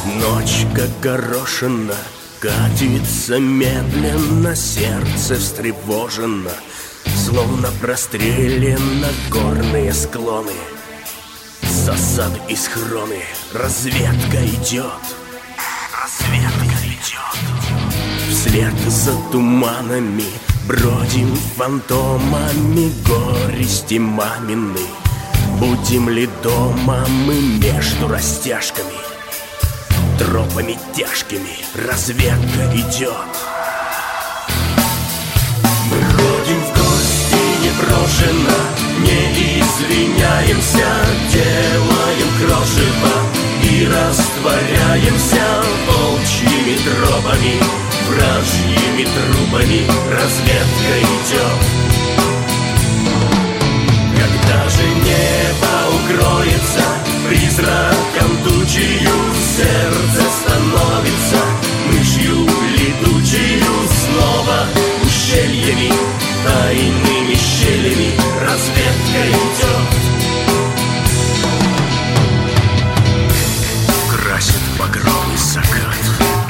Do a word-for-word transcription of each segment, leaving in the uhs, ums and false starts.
Ночь, как горошина, катится медленно, сердце встревожено, словно прострелено горные склоны. Засады и схроны, разведка идет, разведка идет. Вслед за туманами бродим фантомами горести мамины. Будем ли дома мы между растяжками, тропами тяжкими разведка идет. Мы ходим в гости непрошено, не извиняемся, делаем крошево и растворяемся волчьими тропами, вражьими трубами разведка идет. Когда же небо укроется призраком тучью, сердце становится мышью летучую. Снова ущельями, тайными щелями разведка идет. Красит багровый закат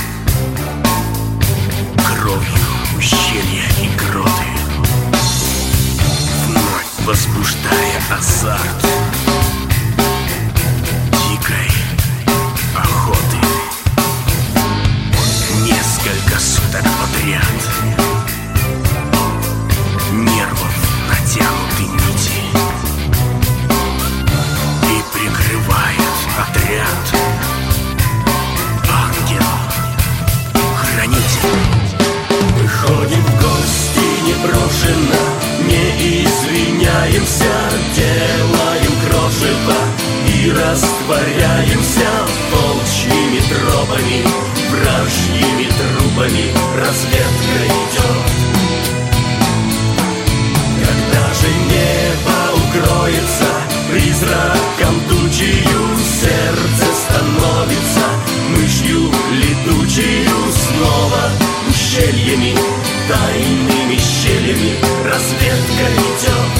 кровью ущелья и гроты, вновь возбуждая азарт дикой охоты. Несколько суток подряд нервов натянуты нити, и прикрывает отряд ангел-хранитель. Мы ходим в гости непрошено, не извиняемся, делаем крошево и растворяемся волчьими тропами, вражьими трубами разведка идет. Когда же небо укроется призраком тучью, сердце становится мышью летучую. Снова ущельями, тайными щелями разведка идет.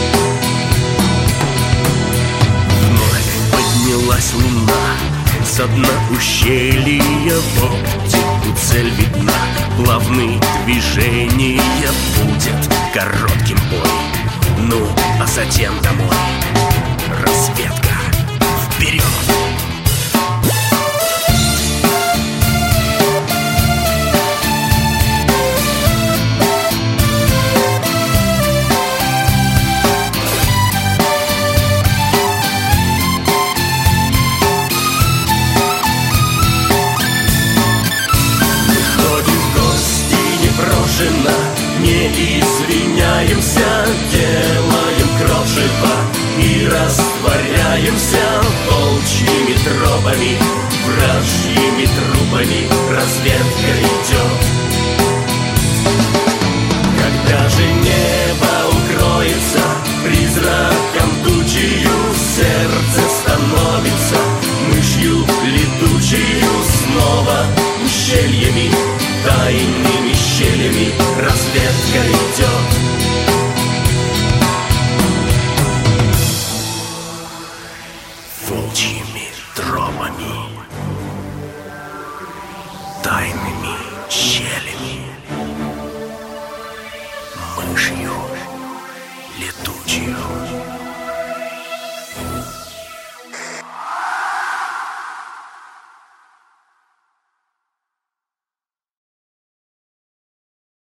Вновь поднялась луна со дна ущелья, в оптику цель видна, плавные движения будет коротким бой. Ну, а затем домой разведка вперед. Не извиняемся, делаем крошево и растворяемся волчьими тропами, вражьими трубами разведка идет. Когда же небо укроется призраком тучью, сердце становится мышью летучую. Снова ущельями, тайными щелями разведка идет.